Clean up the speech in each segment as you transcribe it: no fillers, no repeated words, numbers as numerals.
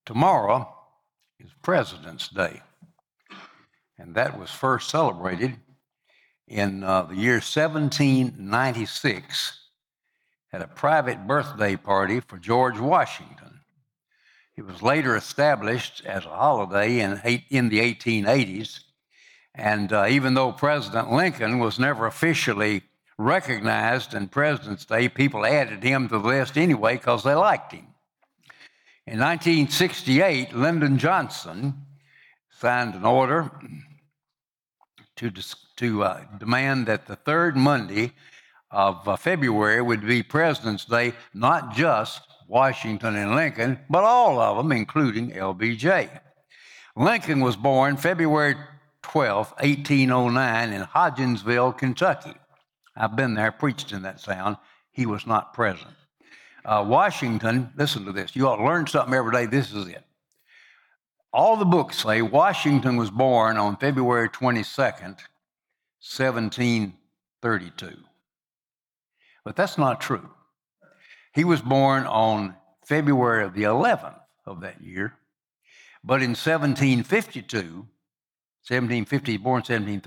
Tomorrow is President's Day, and that was first celebrated in the year 1796 at a private birthday party for George Washington. It was later established as a holiday in the 1880s, and even though President Lincoln was never officially recognized in President's Day, people added him to the list anyway because they liked him. In 1968, Lyndon Johnson signed an order to demand that the third Monday of February would be President's Day, not just Washington and Lincoln, but all of them, including LBJ. Lincoln was born February 12, 1809, in Hodgensville, Kentucky. I've been there, preached in that town. He was not present. Washington, listen to this. You ought to learn something every day. This is it. All the books say Washington was born on February 22nd, 1732. But that's not true. He was born on February the 11th of that year. But in 1752, born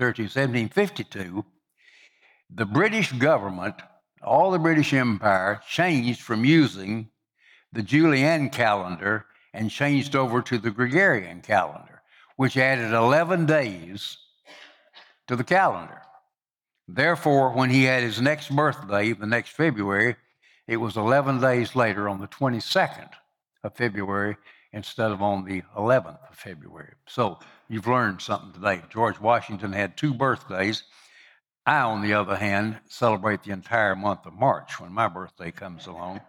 1752, the British government, all the British Empire, changed from using the Julian calendar and changed over to the Gregorian calendar, which added 11 days to the calendar. Therefore, when he had his next birthday, the next February, it was 11 days later on the 22nd of February instead of on the 11th of February. So you've learned something today. George Washington had two birthdays. I, on the other hand, celebrate the entire month of March when my birthday comes along.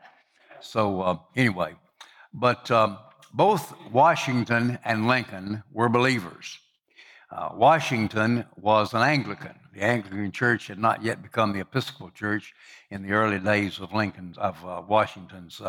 So anyway, but both Washington and Lincoln were believers. Washington was an Anglican. The Anglican Church had not yet become the Episcopal Church in the early days of Washington's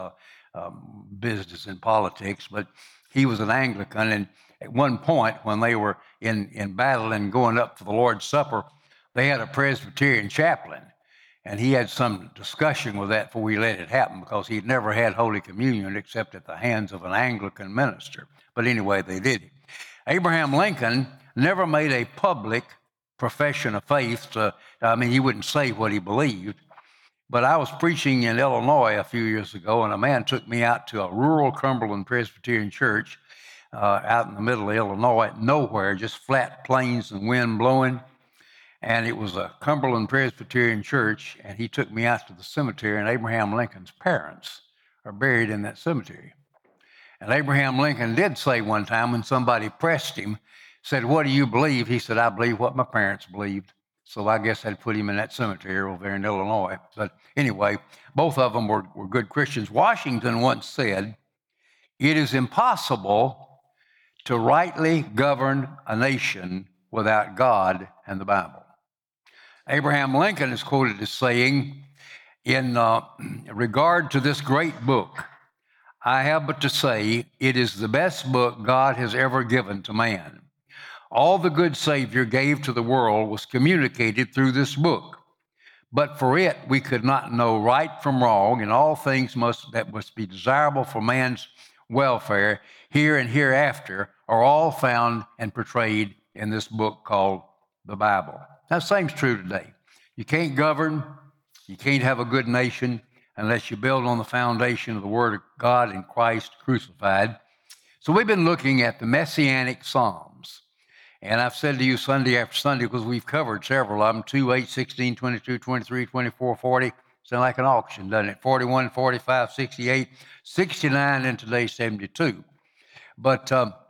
business and politics, but he was an Anglican. And at one point, when they were in battle and going up for the Lord's Supper, they had a Presbyterian chaplain, and he had some discussion with that before he let it happen because he'd never had Holy Communion except at the hands of an Anglican minister. But anyway, they did it. Abraham Lincoln never made a public profession of faith. He wouldn't say what he believed. But I was preaching in Illinois a few years ago, and a man took me out to a rural Cumberland Presbyterian church out in the middle of Illinois, nowhere, just flat plains and wind blowing. And it was a Cumberland Presbyterian church, and he took me out to the cemetery, and Abraham Lincoln's parents are buried in that cemetery. And Abraham Lincoln did say one time when somebody pressed him, said, "What do you believe?" He said, "I believe what my parents believed." So I guess I'd put him in that cemetery over there in Illinois. But anyway, both of them were good Christians. Washington once said, "It is impossible to rightly govern a nation without God and the Bible." Abraham Lincoln is quoted as saying, in regard to this great book, "I have but to say, it is the best book God has ever given to man. All the good Savior gave to the world was communicated through this book. But for it, we could not know right from wrong, and all things that must be desirable for man's welfare here and hereafter are all found and portrayed in this book called the Bible." That same's true today. You can't govern, you can't have a good nation unless you build on the foundation of the Word of God and Christ crucified. So we've been looking at the Messianic Psalms. And I've said to you Sunday after Sunday, because we've covered several of them, 2, 8, 16, 22, 23, 24, 40. Sound like an auction, doesn't it? 41, 45, 68, 69, and today 72. But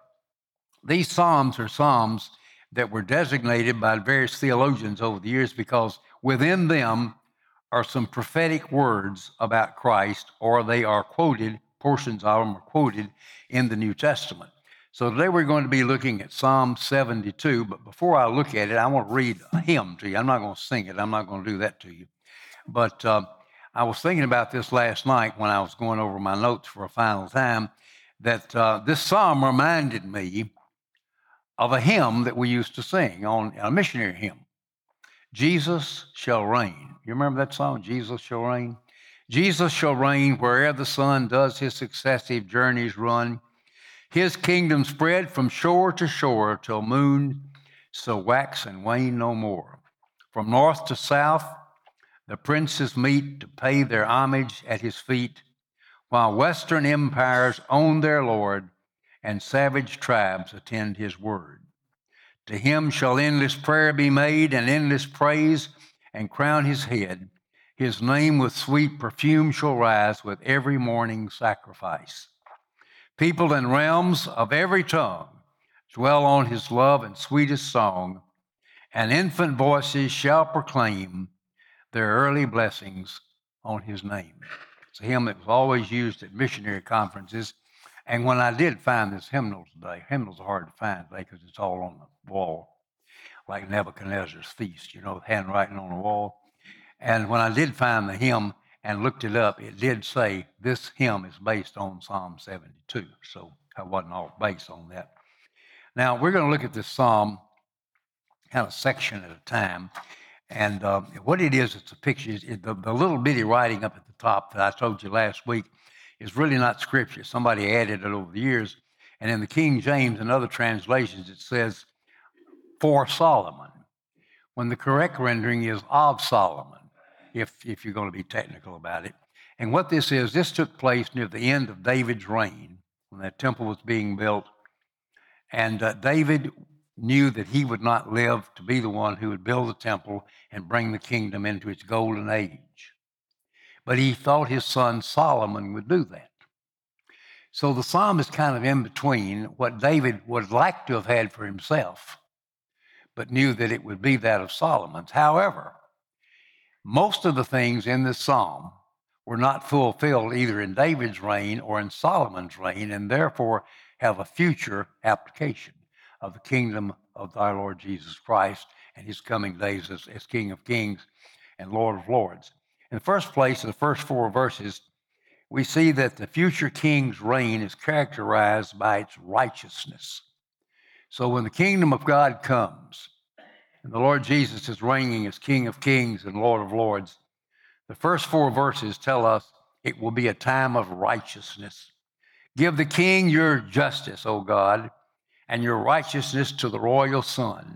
these Psalms are Psalms that were designated by various theologians over the years because within them are some prophetic words about Christ, or they are quoted, portions of them are quoted in the New Testament. So today we're going to be looking at Psalm 72, but before I look at it, I want to read a hymn to you. I'm not going to sing it. I'm not going to do that to you. But I was thinking about this last night when I was going over my notes for a final time, that this psalm reminded me of a hymn that we used to sing on a missionary hymn. "Jesus shall reign." You remember that song, "Jesus shall reign"? "Jesus shall reign where'er the sun does his successive journeys run. His kingdom spread from shore to shore till moon shall wax and wane no more. From north to south, the princes meet to pay their homage at his feet, while western empires own their Lord and savage tribes attend his word. To him shall endless prayer be made and endless praise and crown his head. His name with sweet perfume shall rise with every morning sacrifice. People and realms of every tongue dwell on his love and sweetest song, and infant voices shall proclaim their early blessings on his name. It's a hymn that was always used at missionary conferences. And when I did find this hymnal today, hymnals are hard to find today because it's all on the wall, like Nebuchadnezzar's feast, handwriting on the wall. And when I did find the hymn and looked it up, it did say this hymn is based on Psalm 72. So I wasn't all based on that. Now, we're going to look at this psalm kind of section at a time. And what it is, it's a picture. The little bitty writing up at the top that I told you last week is really not scripture. Somebody added it over the years. And in the King James and other translations, it says, for Solomon, when the correct rendering is of Solomon, if you're going to be technical about it. And what this is, this took place near the end of David's reign, when that temple was being built. And David knew that he would not live to be the one who would build the temple and bring the kingdom into its golden age. But he thought his son Solomon would do that. So the psalm is kind of in between what David would like to have had for himself, but knew that it would be that of Solomon's. However, most of the things in this psalm were not fulfilled either in David's reign or in Solomon's reign, and therefore have a future application of the kingdom of our Lord Jesus Christ and his coming days as King of Kings and Lord of Lords. In the first place, in the first 4 verses, we see that the future king's reign is characterized by its righteousness. So when the kingdom of God comes, and the Lord Jesus is reigning as King of Kings and Lord of Lords, the first 4 verses tell us it will be a time of righteousness. Give the king your justice, O God, and your righteousness to the royal son.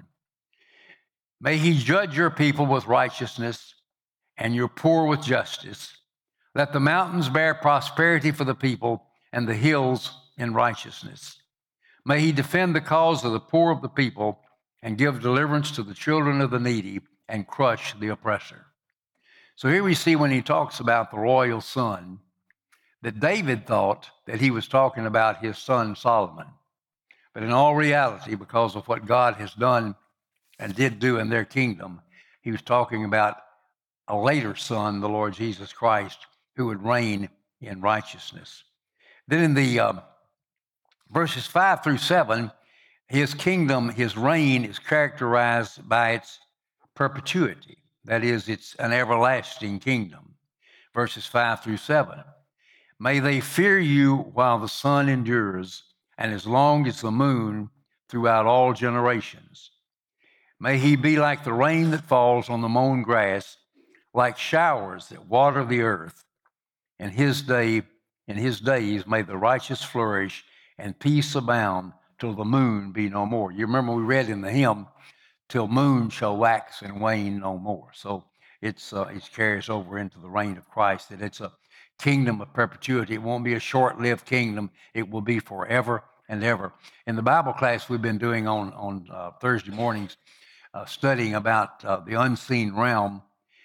May he judge your people with righteousness and your poor with justice. Let the mountains bear prosperity for the people and the hills in righteousness. May he defend the cause of the poor of the people and give deliverance to the children of the needy and crush the oppressor. So here we see when he talks about the royal son, that David thought that he was talking about his son Solomon. But in all reality, because of what God has done and did do in their kingdom, he was talking about a later son, the Lord Jesus Christ, who would reign in righteousness. Then in the verses 5 through 7, his kingdom, his reign is characterized by its perpetuity. That is, it's an everlasting kingdom. Verses 5 through 7. May they fear you while the sun endures, and as long as the moon throughout all generations. May he be like the rain that falls on the mown grass, like showers that water the earth. In his days may the righteous flourish and peace abound till the moon be no more. You remember we read in the hymn, till moon shall wax and wane no more. So it carries over into the reign of Christ, that it's a kingdom of perpetuity. It won't be a short-lived kingdom. It will be forever and ever. In the Bible class we've been doing on Thursday mornings, studying about the unseen realm,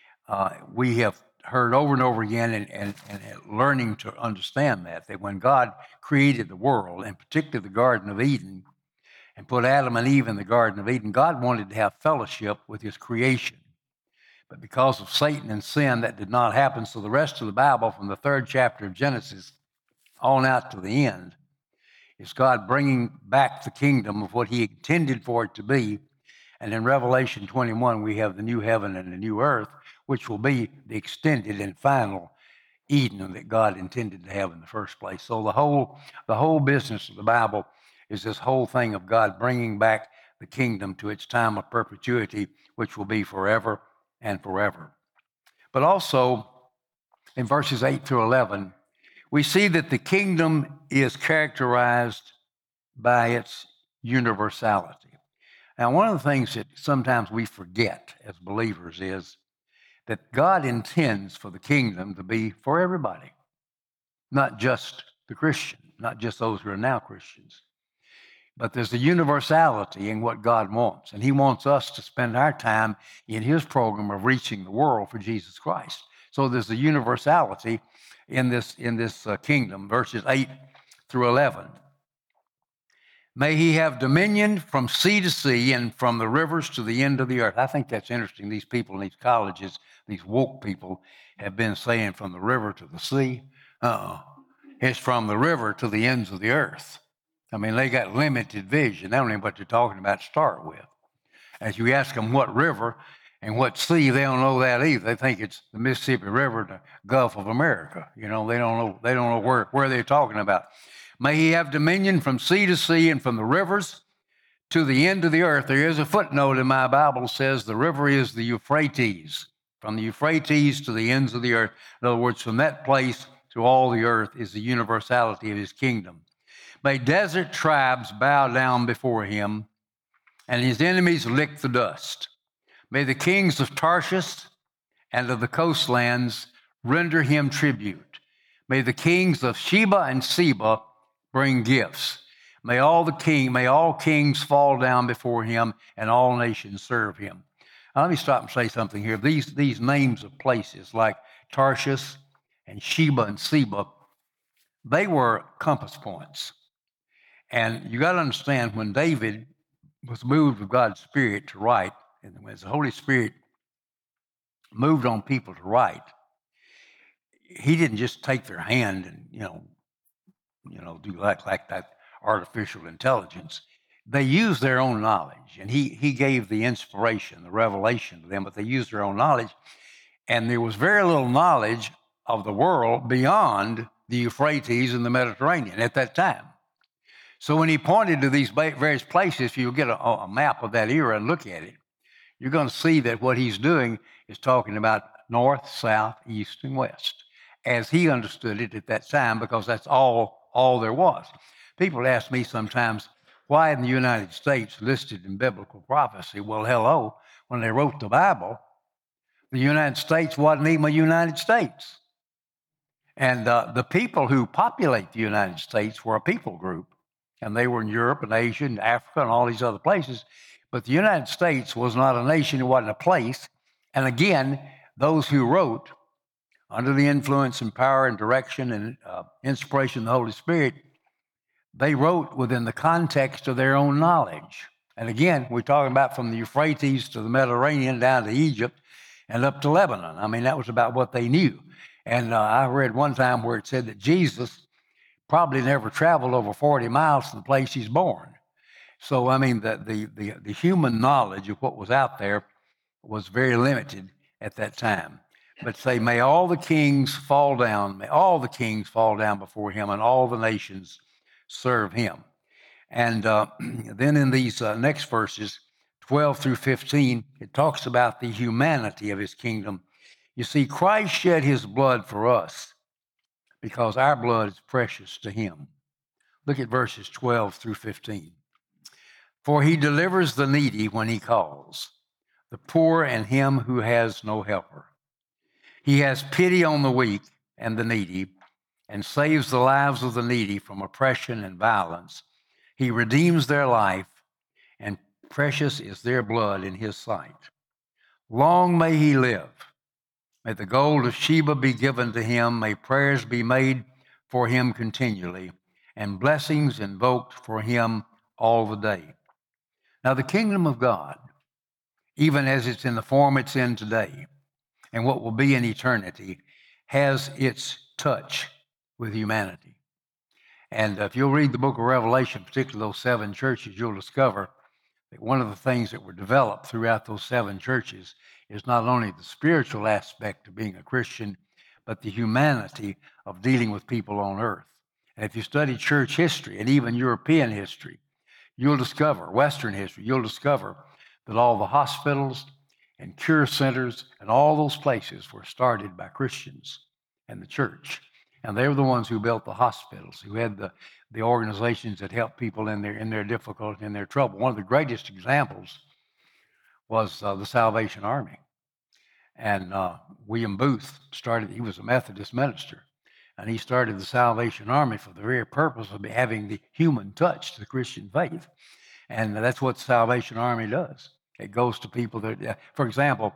we have heard over and over again and learning to understand that when God created the world, and particularly the Garden of Eden, and put Adam and Eve in the Garden of Eden, God wanted to have fellowship with his creation. But because of Satan and sin, that did not happen. So the rest of the Bible, from the 3rd chapter of Genesis on out to the end, is God bringing back the kingdom of what he intended for it to be. And in Revelation 21, we have the new heaven and the new earth, which will be the extended and final Eden that God intended to have in the first place. So the whole business of the Bible is this whole thing of God bringing back the kingdom to its time of perpetuity, which will be forever and forever. But also, in verses 8 through 11, we see that the kingdom is characterized by its universality. Now, one of the things that sometimes we forget as believers is that God intends for the kingdom to be for everybody, not just the Christian, not just those who are now Christians. But there's a universality in what God wants, and He wants us to spend our time in His program of reaching the world for Jesus Christ. So there's a universality in this kingdom, verses 8 through 11. May He have dominion from sea to sea and from the rivers to the end of the earth. I think that's interesting. These people in these colleges, these woke people, have been saying from the river to the sea. It's from the river to the ends of the earth. I mean, they got limited vision. They don't know what they're talking about to start with. As you ask them what river and what sea, they don't know that either. They think it's the Mississippi River, the Gulf of America. You know, they don't know where they're talking about. May He have dominion from sea to sea and from the rivers to the end of the earth. There is a footnote in my Bible that says the river is the Euphrates, from the Euphrates to the ends of the earth. In other words, from that place to all the earth is the universality of His kingdom. May desert tribes bow down before Him, and His enemies lick the dust. May the kings of Tarshish and of the coastlands render Him tribute. May the kings of Sheba and Seba bring gifts. May all kings fall down before Him, and all nations serve Him. Now, let me stop and say something here. These names of places like Tarshish and Sheba and Seba, they were compass points. And you got to understand, when David was moved with God's Spirit to write, and when the Holy Spirit moved on people to write, He didn't just take their hand and do like that artificial intelligence. They used their own knowledge, and he gave the inspiration, the revelation to them, but they used their own knowledge. And there was very little knowledge of the world beyond the Euphrates and the Mediterranean at that time. So when he pointed to these various places, if you get a map of that era and look at it, you're going to see that what he's doing is talking about north, south, east, and west, as he understood it at that time, because that's all there was. People ask me sometimes, why in the United States listed in biblical prophecy? Well, hello, when they wrote the Bible, the United States wasn't even a United States. And the people who populate the United States were a people group. And they were in Europe and Asia and Africa and all these other places. But the United States was not a nation, it wasn't a place. And again, those who wrote, under the influence and power and direction and inspiration of the Holy Spirit, they wrote within the context of their own knowledge. And again, we're talking about from the Euphrates to the Mediterranean down to Egypt and up to Lebanon. I mean, that was about what they knew. And I read one time where it said that Jesus probably never traveled over 40 miles from the place He's born. So, I mean, the human knowledge of what was out there was very limited at that time. But say, may all the kings fall down before Him, and all the nations serve Him. And then in these next verses, 12 through 15, it talks about the humanity of His kingdom. You see, Christ shed His blood for us because our blood is precious to Him. Look at verses 12 through 15. For He delivers the needy when He calls, the poor and him who has no helper. He has pity on the weak and the needy, and saves the lives of the needy from oppression and violence. He redeems their life, and precious is their blood in His sight. Long may He live. May the gold of Sheba be given to Him. May prayers be made for Him continually, and blessings invoked for Him all the day. Now, the kingdom of God, even as it's in the form it's in today, and what will be in eternity, has its touch with humanity. And if you'll read the book of Revelation, particularly those 7 churches, you'll discover that one of the things that were developed throughout those 7 churches is not only the spiritual aspect of being a Christian, but the humanity of dealing with people on earth. And if you study church history and even European history, you'll discover, Western history, you'll discover that all the hospitals and cure centers and all those places were started by Christians and the church. And they were the ones who built the hospitals, who had the organizations that helped people in their difficulty, in their trouble. One of the greatest examples was the Salvation Army. And William Booth he was a Methodist minister, and he started the Salvation Army for the very purpose of having the human touch to the Christian faith. And that's what the Salvation Army does. It goes to people that, for example,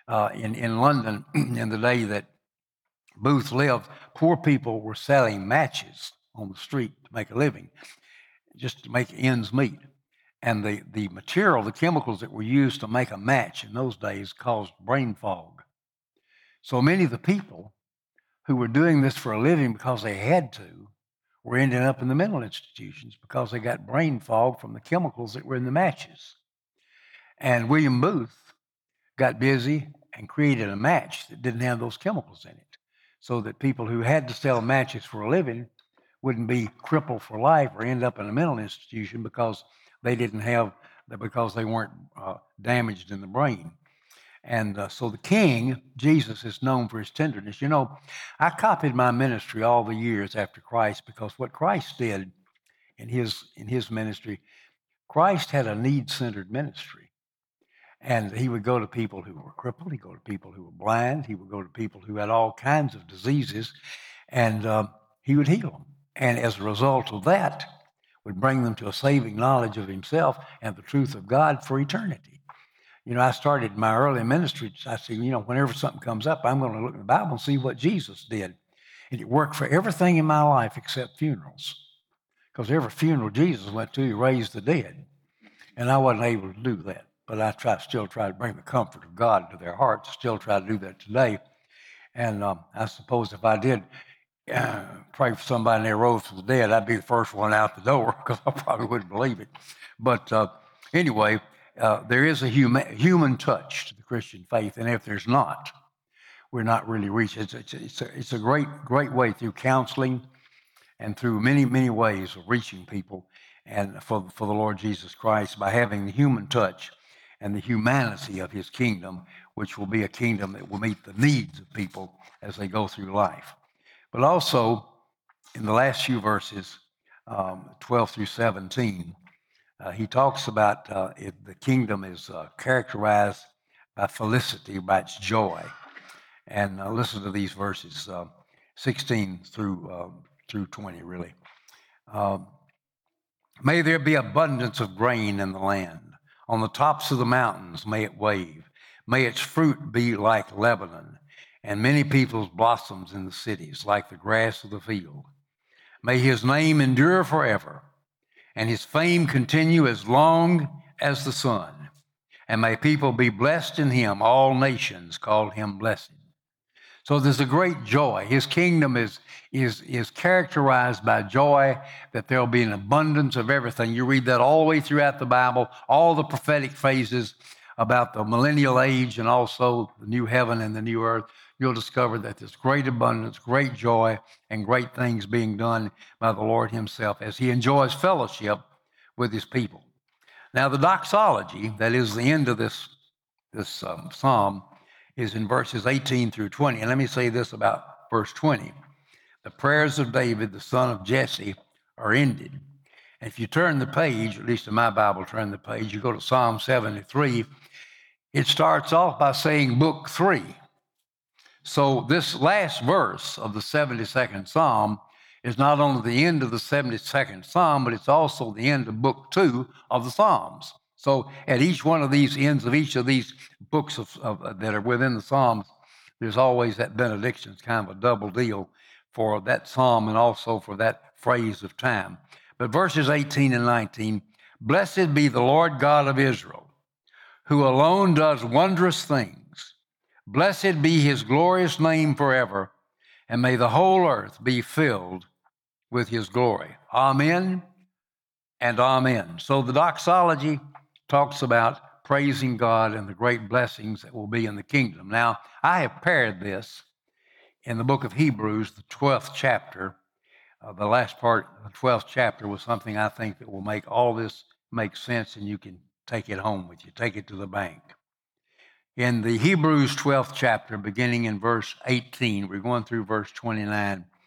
in London, in the day that Booth lived, poor people were selling matches on the street to make a living, just to make ends meet. And the material, the chemicals that were used to make a match in those days caused brain fog. So many of the people who were doing this for a living because they had to were ending up in the mental institutions because they got brain fog from the chemicals that were in the matches. And William Booth got busy and created a match that didn't have those chemicals in it, so that people who had to sell matches for a living wouldn't be crippled for life or end up in a mental institution because they weren't damaged in the brain. And so the King, Jesus, is known for his tenderness. You know, I copied my ministry all the years after Christ because what Christ did in his ministry, Christ had a need-centered ministry. And he would go to people who were crippled. He'd go to people who were blind. He would go to people who had all kinds of diseases, and he would heal them. And as a result of that, would bring them to a saving knowledge of himself and the truth of God for eternity. You know, I started my early ministry. I said, whenever something comes up, I'm going to look in the Bible and see what Jesus did. And it worked for everything in my life except funerals. Because every funeral Jesus went to, he raised the dead. And I wasn't able to do that. But I still try to bring the comfort of God to their hearts. Still try to do that today. And I suppose if I did pray for somebody and they rose from the dead, I'd be the first one out the door because I probably wouldn't believe it. But anyway, there is a human touch to the Christian faith, and if there's not, we're not really reaching. It's a great way through counseling and through many ways of reaching people, and for the Lord Jesus Christ by having the human touch and the humanity of his kingdom, which will be a kingdom that will meet the needs of people as they go through life. But also, in the last few verses, 12 through 17, he talks about the kingdom is characterized by felicity, by its joy. And listen to these verses, 16 through 20, really. May there be abundance of grain in the land. On the tops of the mountains, may it wave. May its fruit be like Lebanon, and many people's blossoms in the cities, like the grass of the field. May his name endure forever, and his fame continue as long as the sun. And may people be blessed in him. All nations call him blessed. So there's a great joy. His kingdom is characterized by joy, that there'll be an abundance of everything. You read that all the way throughout the Bible, all the prophetic phrases about the millennial age and also the new heaven and the new earth. You'll discover that there's great abundance, great joy, and great things being done by the Lord himself as he enjoys fellowship with his people. Now, the doxology, that is the end of this psalm, is in verses 18 through 20. And let me say this about verse 20. The prayers of David, the son of Jesse, are ended. And if you turn the page, at least in my Bible, turn the page, you go to Psalm 73, it starts off by saying book 3. So this last verse of the 72nd Psalm is not only the end of the 72nd Psalm, but it's also the end of book 2 of the Psalms. So at each one of these ends of each of these books that are within the Psalms, there's always that benediction. It's kind of a double deal for that psalm and also for that phrase of time. But verses 18 and 19, blessed be the Lord God of Israel, who alone does wondrous things. Blessed be his glorious name forever, and may the whole earth be filled with his glory. Amen and amen. So the doxology talks about praising God and the great blessings that will be in the kingdom. Now, I have paired this in the book of Hebrews, the 12th chapter. The last part of the 12th chapter was something I think that will make all this make sense, and you can take it home with you, take it to the bank. In the Hebrews 12th chapter, beginning in verse 18, we're going through verse 29,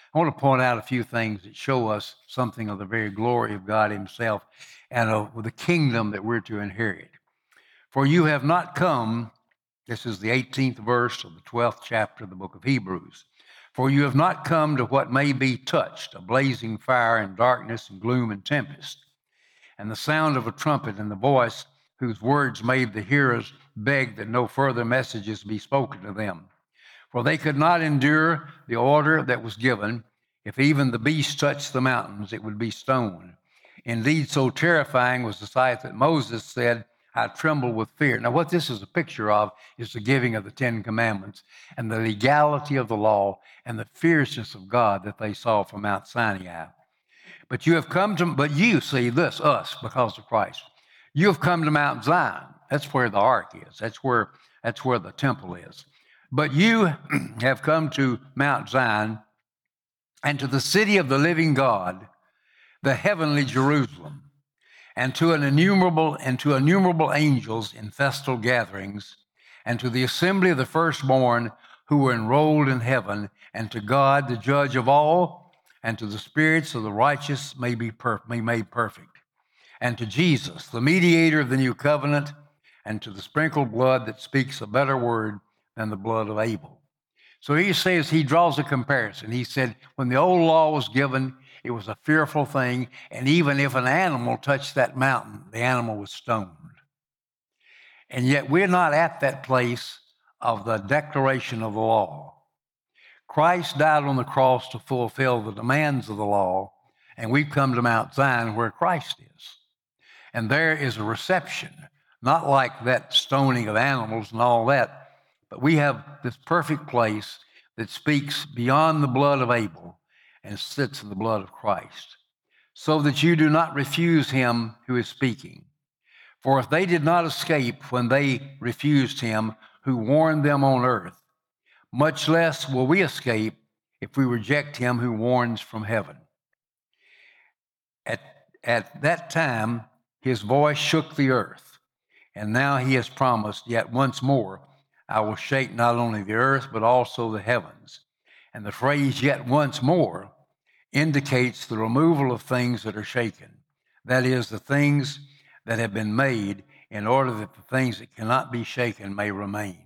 I want to point out a few things that show us something of the very glory of God himself and of the kingdom that we're to inherit. For you have not come, this is the 18th verse of the 12th chapter of the book of Hebrews. For you have not come to what may be touched, a blazing fire and darkness and gloom and tempest, and the sound of a trumpet and the voice whose words made the hearers beg that no further messages be spoken to them. For they could not endure the order that was given. If even the beast touched the mountains, it would be stoned. Indeed, so terrifying was the sight that Moses said, I tremble with fear. Now, what this is a picture of is the giving of the Ten Commandments and the legality of the law and the fierceness of God that they saw from Mount Sinai. But you see this, us, because of Christ. You have come to Mount Zion. That's where the ark is. That's where the temple is. But you have come to Mount Zion and to the city of the living God, the heavenly Jerusalem, and to innumerable angels in festal gatherings, and to the assembly of the firstborn who were enrolled in heaven, and to God, the judge of all, and to the spirits of the righteous may be made perfect, and to Jesus, the mediator of the new covenant, and to the sprinkled blood that speaks a better word than the blood of Abel. So he draws a comparison. He said, when the old law was given, it was a fearful thing, and even if an animal touched that mountain, the animal was stoned. And yet we're not at that place of the declaration of the law. Christ died on the cross to fulfill the demands of the law, and we've come to Mount Zion where Christ is. And there is a reception, not like that stoning of animals and all that, but we have this perfect place that speaks beyond the blood of Abel and sits in the blood of Christ, so that you do not refuse him who is speaking. For if they did not escape when they refused him who warned them on earth, much less will we escape if we reject him who warns from heaven. At that time, his voice shook the earth, and now he has promised, yet once more, I will shake not only the earth, but also the heavens. And the phrase yet once more indicates the removal of things that are shaken. That is, the things that have been made in order that the things that cannot be shaken may remain.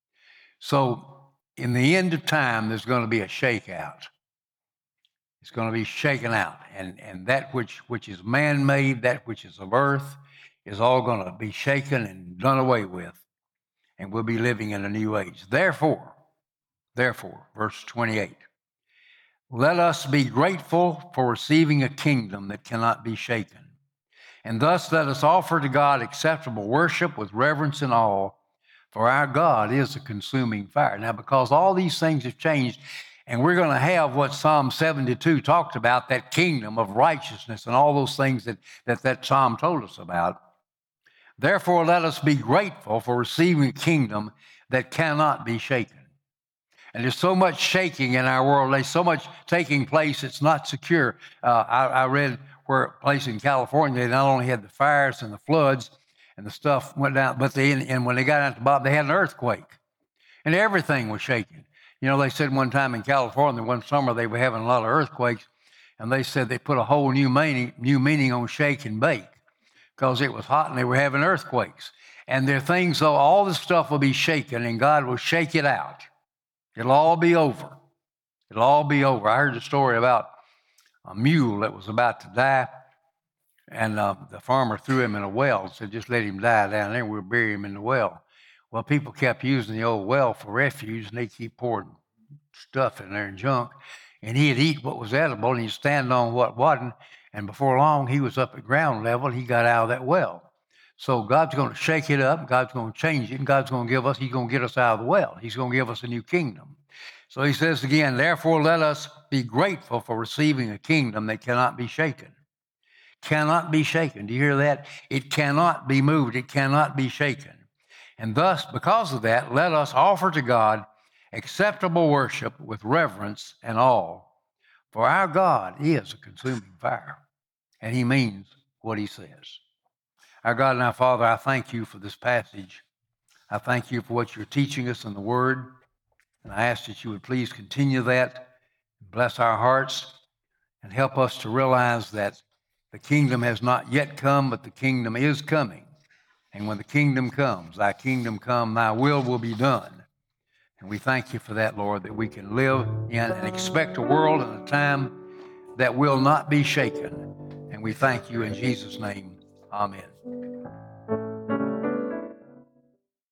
So in the end of time, there's going to be a shakeout. It's going to be shaken out. And that which is man-made, that which is of earth, is all going to be shaken and done away with. And we'll be living in a new age. Therefore, verse 28, let us be grateful for receiving a kingdom that cannot be shaken. And thus let us offer to God acceptable worship with reverence and awe, for our God is a consuming fire. Now, because all these things have changed, and we're going to have what Psalm 72 talked about, that kingdom of righteousness and all those things that Psalm told us about. Therefore, let us be grateful for receiving a kingdom that cannot be shaken. And there's so much shaking in our world. There's so much taking place. It's not secure. I read where a place in California, they not only had the fires and the floods and the stuff went down, but and when they got out the bottom, they had an earthquake. And everything was shaking. You know, they said one time in California, one summer, they were having a lot of earthquakes, and they said they put a whole new meaning on shake and bake because it was hot and they were having earthquakes. And there are things, though, all this stuff will be shaken, and God will shake it out. It'll all be over. It'll all be over. I heard a story about a mule that was about to die, and the farmer threw him in a well and said, just let him die down there. We'll bury him in the well. Well, people kept using the old well for refuge, and they keep pouring stuff in there and junk. And he'd eat what was edible, and he'd stand on what wasn't. And before long, he was up at ground level. He got out of that well. So God's going to shake it up. God's going to change it. And God's going to he's going to get us out of the well. He's going to give us a new kingdom. So he says again, therefore, let us be grateful for receiving a kingdom that cannot be shaken. Cannot be shaken. Do you hear that? It cannot be moved. It cannot be shaken. And thus, because of that, let us offer to God acceptable worship with reverence and awe. For our God is a consuming fire, and he means what he says. Our God and our Father, I thank you for this passage. I thank you for what you're teaching us in the Word, and I ask that you would please continue that Bless our hearts and help us to realize that the kingdom has not yet come, but the kingdom is coming. And when the kingdom comes, thy kingdom come, thy will be done. And we thank you for that, Lord, that we can live in and expect a world and a time that will not be shaken. And we thank you in Jesus' name. Amen.